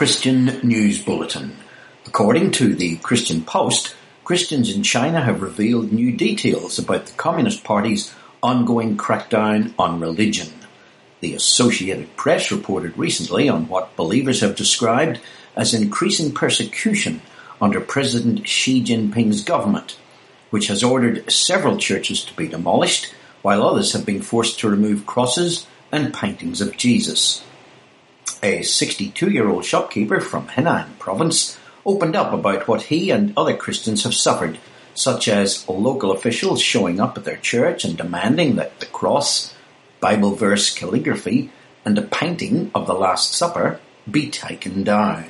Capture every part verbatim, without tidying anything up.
Christian News Bulletin. According to the Christian Post, Christians in China have revealed new details about the Communist Party's ongoing crackdown on religion. The Associated Press reported recently on what believers have described as increasing persecution under President Xi Jinping's government, which has ordered several churches to be demolished, while others have been forced to remove crosses and paintings of Jesus. A sixty-two-year-old shopkeeper from Henan province opened up about what he and other Christians have suffered, such as local officials showing up at their church and demanding that the cross, Bible verse calligraphy, and a painting of the Last Supper be taken down.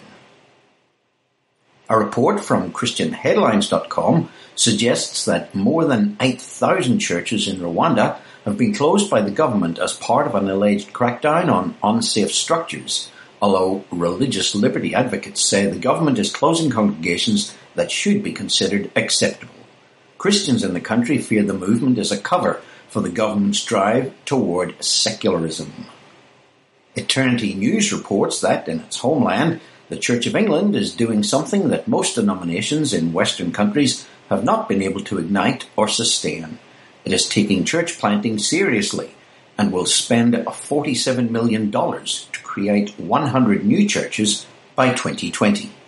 A report from Christian Headlines dot com suggests that more than eight thousand churches in Rwanda have been closed by the government as part of an alleged crackdown on unsafe structures, although religious liberty advocates say the government is closing congregations that should be considered acceptable. Christians in the country fear the movement is a cover for the government's drive toward secularism. Eternity News reports that, in its homeland, the Church of England is doing something that most denominations in Western countries have not been able to ignite or sustain. It is taking church planting seriously and will spend forty-seven million dollars to create one hundred new churches by twenty twenty.